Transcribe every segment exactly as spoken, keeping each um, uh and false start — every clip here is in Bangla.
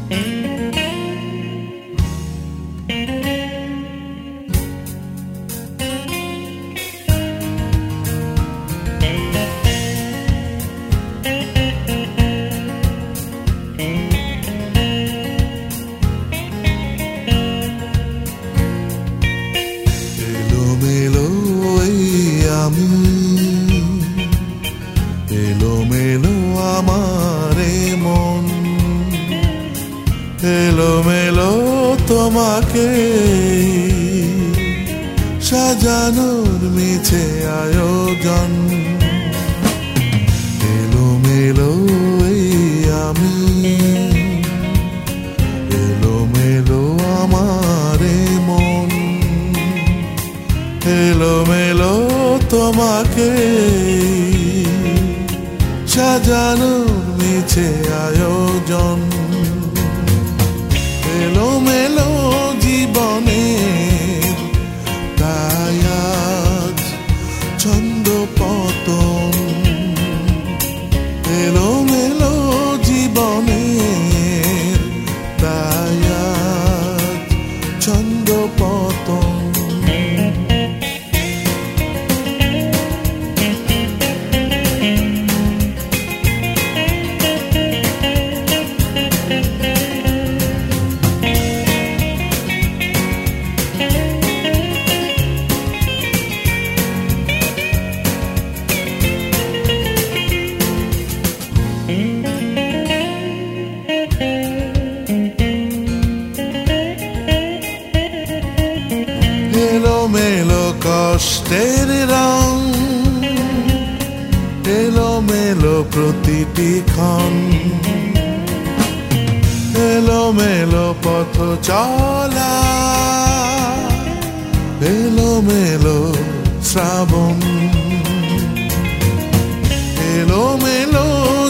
এলোমেলো এই আমি, এলোমেলো আমার মন, এলোমেলো তোমাকে সাজানোর মিছে আয়োজন। এলোমেলো এই আমি, এলোমেলো আমার মন, এলোমেলো তোমাকে সাজানোর মিছে আয়োজন। এলোমেলো জীবনের তাই আজ ছন্দ পতন, এলোমেলো জীবনের তাই আজ ছন্দ পতন। এলোমেলো কষ্টের রং, এলোমেলো প্রতিটি ক্ষণ, এলোমেলো পথ চলা, এলোমেলো শ্রাবণ, এলোমেলো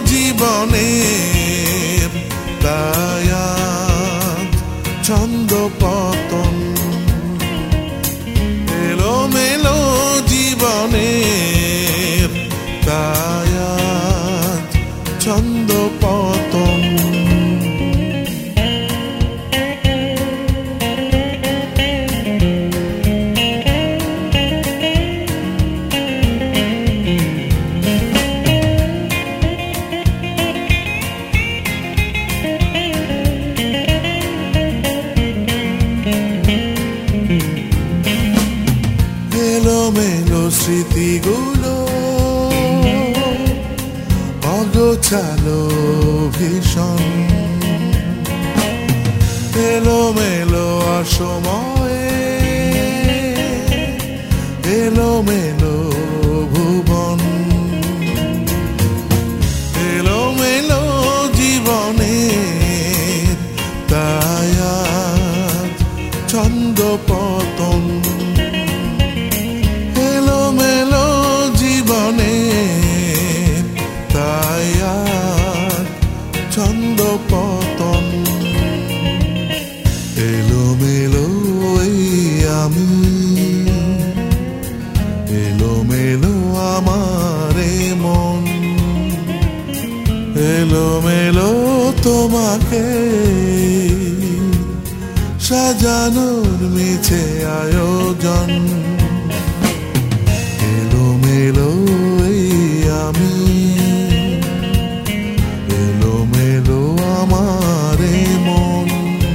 জীবনের তাই আজ ছন্দ পতন। এলোমেলো জীবনের তাই আজ ছন্দ পতন। এলোমেলো স্মৃতিগুলো অগোছালো ভীষণ, এলোমেলো অসময়ে এলোমেলো ভুবন, এলোমেলো জীবনের তাই আজ ছন্দ পতন। এলোমেলো জীবনের তাই আজ ছন্দ পতন। এলোমেলো এই আমি, এলোমেলো আমার মন, এলোমেলো তোমাকে সাজানোর মিছে আয়োজন। এলোমেলো এই আমি, এলোমেলো আমার মন,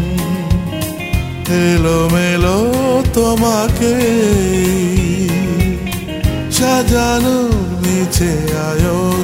এলোমেলো তোমাকে সাজানোর মিছে আয়োজন।